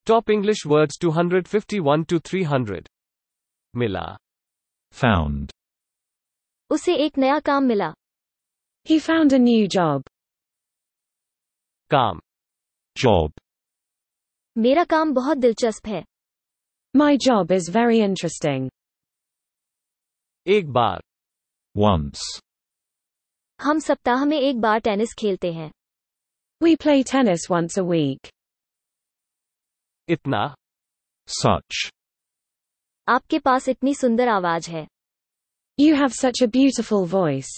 Top English words 251 to 300. मिला. Found. उसे एक नया काम मिला. He found a new job. काम. Job. मेरा काम बहुत दिलचस्प है. My job is very interesting. एक बार. Once. हम सप्ताह में एक बार टेनिस खेलते हैं. We play tennis once a week. इतना. Such. आपके पास इतनी सुंदर आवाज है. You have such a beautiful voice.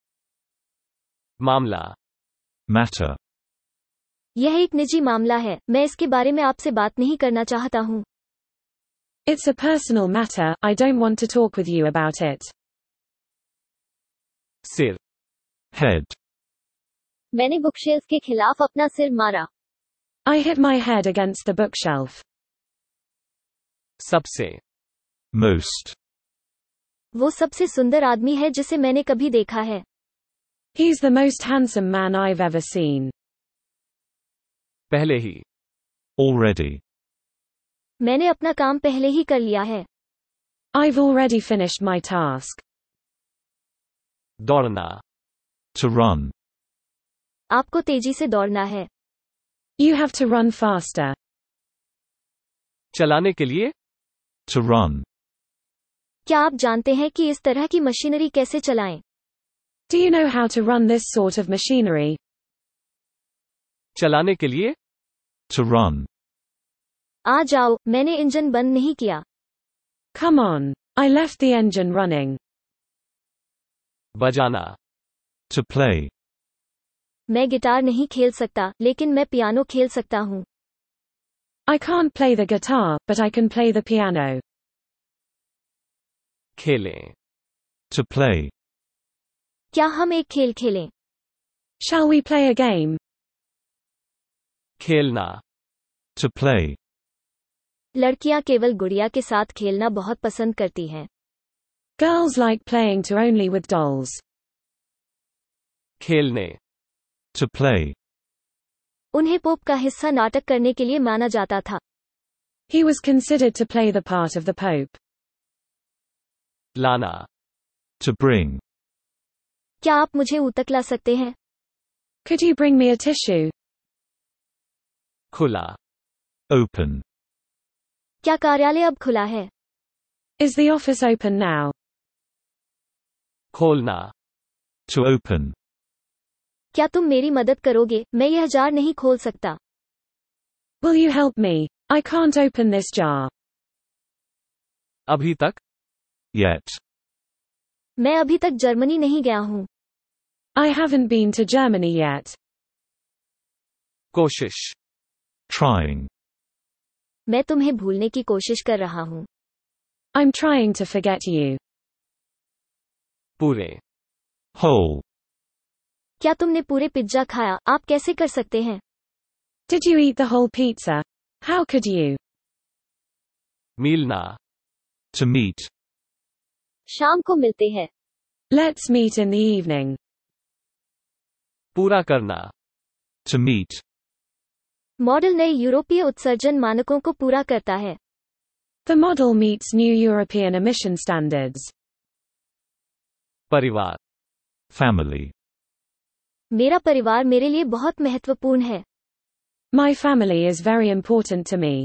मामला. Matter. यह एक निजी मामला है, मैं इसके बारे में आपसे बात नहीं करना चाहता हूँ. It's a personal matter, I don't want to talk with you about it. सिर. Head. मैंने बुकशेल्फ के खिलाफ अपना सिर मारा. I hit my head against the bookshelf. सबसे. Most. वो सबसे सुंदर आदमी है जिसे मैंने कभी देखा है. He's the most handsome man I've ever seen. पहले ही. Already. मैंने अपना काम पहले ही कर लिया है. I've already finished my task. दौड़ना. To run. आपको तेजी से दौड़ना है. You have to run faster. चलाने के लिए. To run. क्या आप जानते हैं कि इस तरह की मशीनरी कैसे चलाएं? Do you know how to run this sort of machinery? चलाने के लिए. To run. आ जाओ, मैंने इंजन बंद नहीं किया. Come on. I left the engine running. बजाना. To play. मैं गिटार नहीं खेल सकता, लेकिन मैं पियानो खेल सकता हूँ. I can't play the guitar, but I can play the piano. खेलें. To play. क्या हम एक खेल खेलें? Shall we play a game? खेलना. To play. लड़कियां केवल गुड़िया के साथ खेलना बहुत पसंद करती हैं. Girls like playing to only with dolls. खेलने. To play. उन्हें पोप का हिस्सा नाटक करने के लिए माना जाता था. He was considered to play the part of the Pope. लाना. To bring. क्या आप मुझे ऊतक ला सकते हैं? Could you bring me a tissue? खुला. Open. क्या कार्यालय अब खुला है? Is the office open now? खोलना. To open. क्या तुम मेरी मदद करोगे? मैं यह जार नहीं खोल सकता. Will you help me? I can't open this jar. अभी तक. Yet. मैं अभी तक जर्मनी नहीं गया हूँ. I haven't been to Germany yet. कोशिश. Trying. मैं तुम्हें भूलने की कोशिश कर रहा हूँ. I'm trying to forget you. पूरे. Whole. क्या तुमने पूरे पिज्जा खाया? आप कैसे कर सकते हैं? Did you eat the whole pizza? How could you? मिलना. To meet. शाम को मिलते हैं. Let's meet in the evening. पूरा करना. To meet. मॉडल नए यूरोपीय उत्सर्जन मानकों को पूरा करता है. The model meets new European emission standards. परिवार. Family. मेरा परिवार मेरे लिए बहुत महत्वपूर्ण है. My family is very important to me.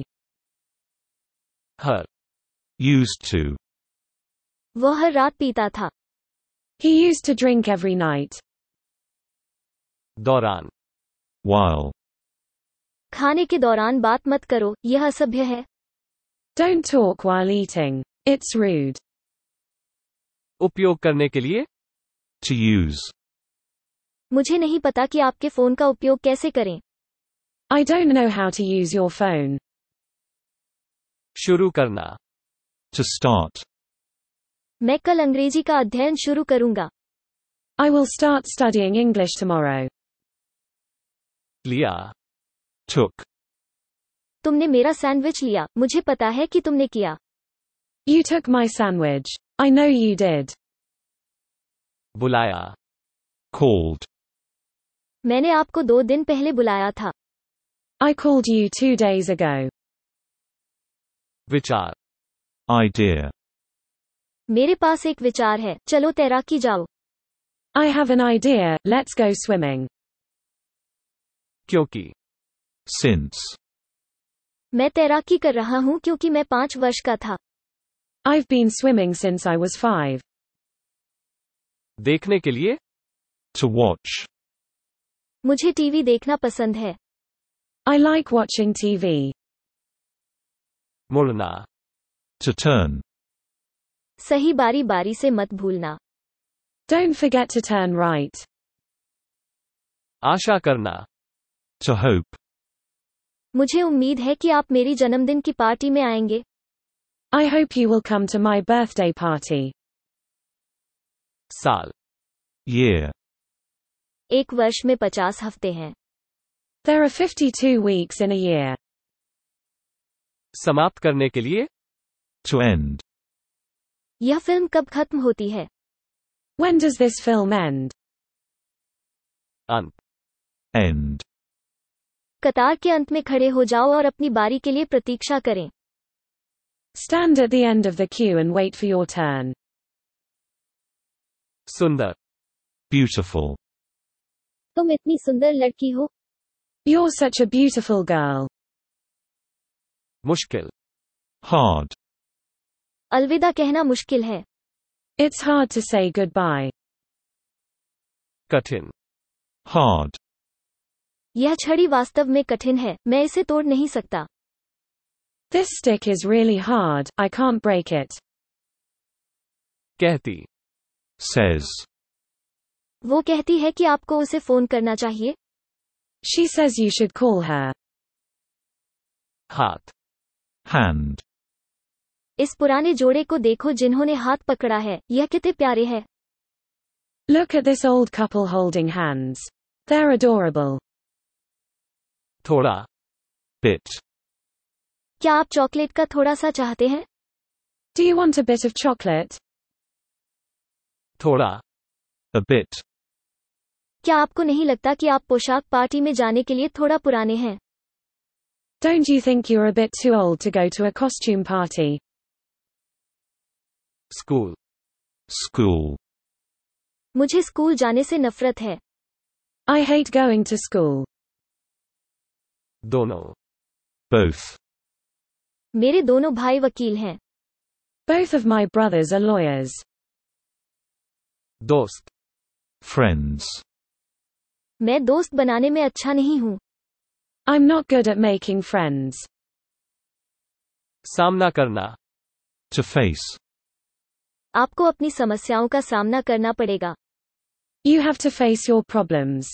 Her. Used to. वो हर रात पीता था. He used to drink every night. दौरान. While. खाने के दौरान बात मत करो, यह असभ्य है. Don't talk while eating. It's rude. उपयोग करने के लिए. To use. मुझे नहीं पता कि आपके फोन का उपयोग कैसे करें. I don't know how to use your phone. शुरू करना. To start. मैं कल अंग्रेजी का अध्ययन शुरू करूंगा. I will start studying English tomorrow. लिया. Took. तुमने मेरा सैंडविच लिया, मुझे पता है कि तुमने किया. You took my sandwich. I know you did. बुलाया. Called. मैंने आपको 2 दिन पहले बुलाया था. I called you 2 days ago. विचार, idea, मेरे पास एक विचार है, चलो तैराकी जाओ। I have an idea, let's go swimming. क्योंकि, since, मैं तैराकी कर रहा हूँ क्योंकि मैं 5 वर्ष का था। I've been swimming since I was 5. देखने के लिए, to watch, मुझे टीवी देखना पसंद है। I like watching TV. मुड़ना, to turn, सही बारी बारी से मत भूलना। Don't forget to turn right. आशा करना, to hope, मुझे उम्मीद है कि आप मेरी जन्मदिन की पार्टी में आएंगे। I hope you will come to my birthday party. साल, year, एक वर्ष में 50 हफ्ते हैं। There are 52 weeks in a year. समाप्त करने के लिए, to end, यह फिल्म कब खत्म होती है? When does this film end? अंत, end, कतार के अंत में खड़े हो जाओ और अपनी बारी के लिए प्रतीक्षा करें। Stand at the end of the queue and wait for your turn. सुंदर, beautiful, तुम इतनी सुंदर लड़की हो। You're such a beautiful girl. मुश्किल, hard, अलविदा कहना मुश्किल है। It's hard to say goodbye. कठिन, hard, यह छड़ी वास्तव में कठिन है, मैं इसे तोड़ नहीं सकता। This stick is really hard, I can't break it. कहती, says, वो कहती है कि आपको उसे फोन करना चाहिए। She says you should call her. हाथ, hand, इस पुराने जोड़े को देखो जिन्होंने हाथ पकड़ा है, यह कितने प्यारे है। Look at this old couple holding hands. They're adorable. थोड़ा, bit, क्या आप चॉकलेट का थोड़ा सा चाहते हैं? Do you want a bit of chocolate? थोड़ा, a bit, क्या आपको नहीं लगता कि आप पोशाक पार्टी में जाने के लिए थोड़ा पुराने हैं? Don't you think you're a bit too old to go to a costume party? School, school, मुझे स्कूल जाने से नफरत है। I hate going to school. दोनों, both, मेरे दोनों भाई वकील हैं। Both of my brothers are lawyers. दोस्त, friends, मैं दोस्त बनाने में अच्छा नहीं हूँ। I'm not good at making friends. सामना करना, to face, आपको अपनी समस्याओं का सामना करना पड़ेगा। You have to face your problems.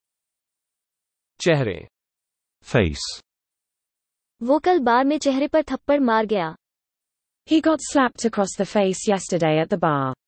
चेहरे, face, वो कल बार में चेहरे पर थप्पड़ मार गया। He got slapped across the face yesterday at the bar.